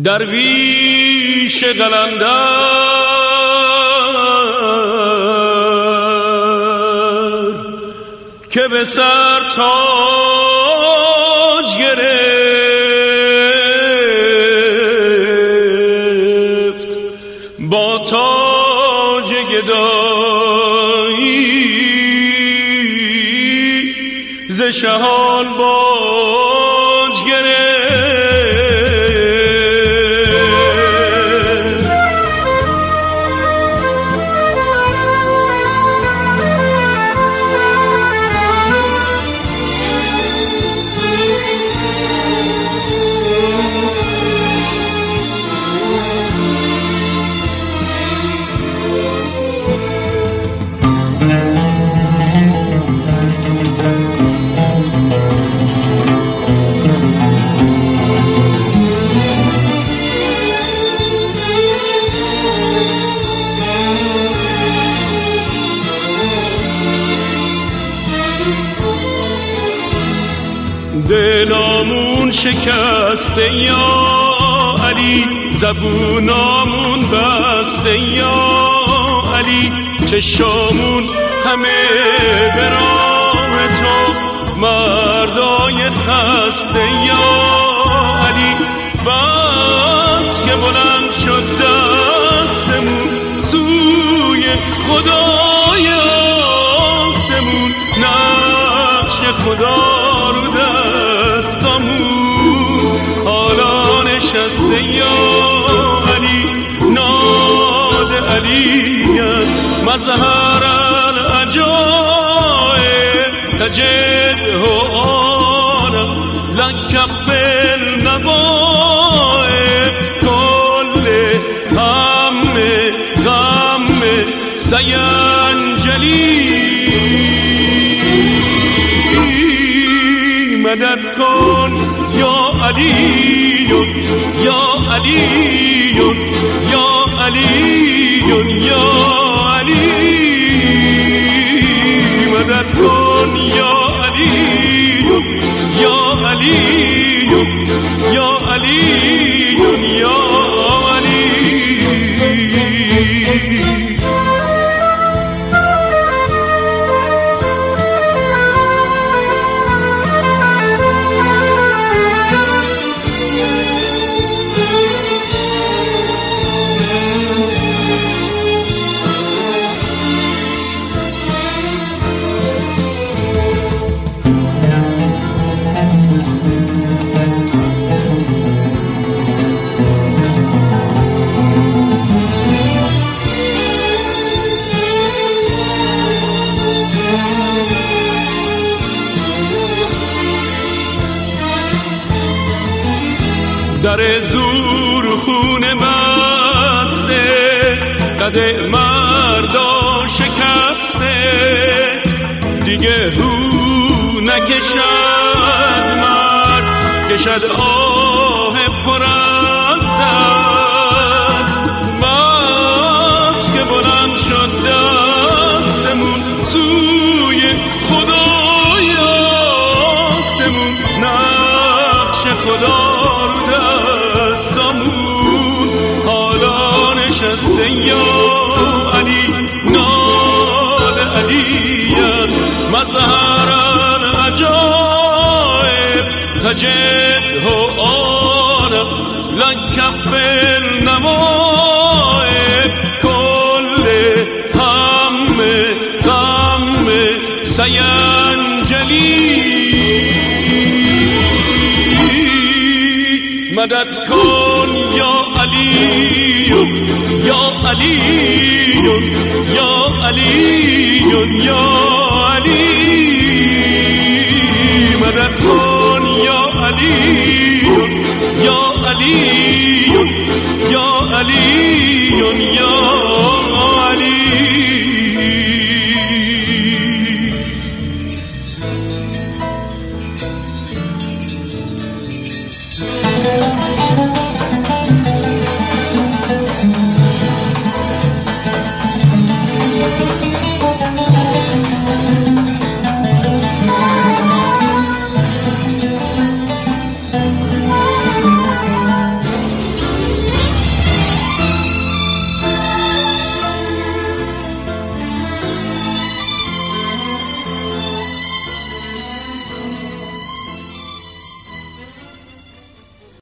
درویش قلندر که به سر تاج گرفت با تاج گدایی ز شهان باج گرفت. دلامون شکسته یا علی، زبونامون بسته یا علی، چشامون همه به راه تو، مردای خسته یا علی. بس که بلند شد دستمون سوی خدای آسمون، نقش خدا رو دستمون حالا نشسته یا علی. ناد علیت مظهر العجائب، تجده آنا لکف النوائب، کل هم غم سینجلی. مدد کن یا علی یا علی یا علی یا علی، مدد کن یا علی یا علی یا علی یا علی. در زور خونه بسته، قد مردا شکسته، دیگه رو نکشد مرد، کشد آه پر از درد. بس که بلند شد دستمون سوی خدای آسمون، نقش خدا یا علی. نال علیت مظهر العجائب، تجده آنا لکف النوائب، کل هم غم سینجلی. مدد کن یا علی یا علی یا علی یا علی، مدد کن یا علی یا علی یا علی